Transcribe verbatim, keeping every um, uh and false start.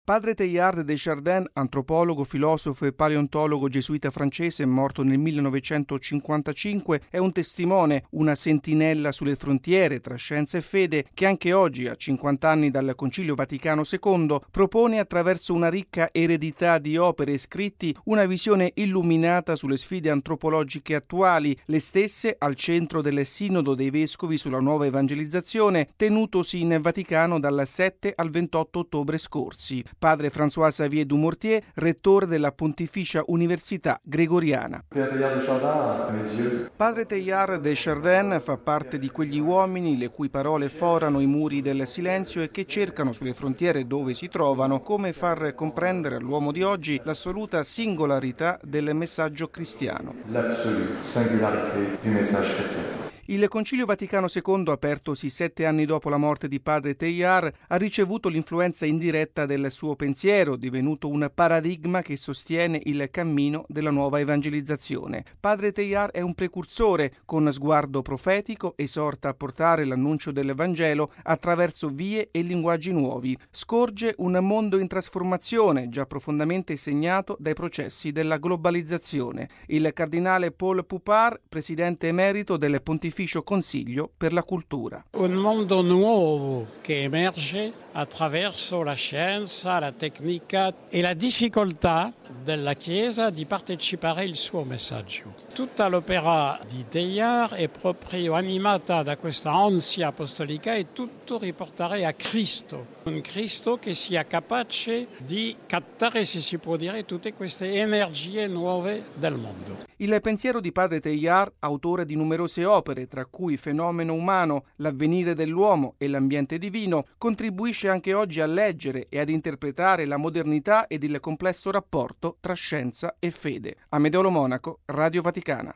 Padre Teilhard de Chardin, antropologo, filosofo e paleontologo gesuita francese, morto nel millenovecentocinquantacinque, è un testimone, una sentinella sulle frontiere tra scienza e fede, che anche oggi, a cinquanta anni dal Concilio Vaticano secondo, propone attraverso una ricca eredità di opere e scritti una visione illuminata sulle sfide antropologiche attuali, le stesse al centro del Sinodo dei Vescovi sulla nuova evangelizzazione, tenutosi in Vaticano dal sette al ventotto ottobre scorsi. Padre François-Xavier Dumortier, rettore della Pontificia Università Gregoriana. Padre Teilhard de Chardin fa parte di quegli uomini le cui parole forano i muri del silenzio e che cercano sulle frontiere dove si trovano come far comprendere all'uomo di oggi l'assoluta singolarità del messaggio cristiano. L'absolue singularité du message chrétien. Il Concilio Vaticano secondo, apertosi sette anni dopo la morte di Padre Teilhard, ha ricevuto l'influenza indiretta del suo pensiero, divenuto un paradigma che sostiene il cammino della nuova evangelizzazione. Padre Teilhard è un precursore, con sguardo profetico, esorta a portare l'annuncio del Vangelo attraverso vie e linguaggi nuovi. Scorge un mondo in trasformazione, già profondamente segnato dai processi della globalizzazione. Il cardinale Paul Poupart, presidente emerito del Pontificio Consiglio per la Cultura. Un mondo nuovo che emerge attraverso la scienza, la tecnica e la difficoltà della Chiesa di partecipare al suo messaggio. Tutta l'opera di Teilhard è proprio animata da questa ansia apostolica e tutto riportare a Cristo, un Cristo che sia capace di captare, se si può dire, tutte queste energie nuove del mondo. Il pensiero di Padre Teilhard, autore di numerose opere, tra cui Fenomeno umano, L'avvenire dell'uomo e L'ambiente divino, contribuisce anche oggi a leggere e ad interpretare la modernità ed il complesso rapporto tra scienza e fede. Amedeo Lo Monaco, Radio Vaticana.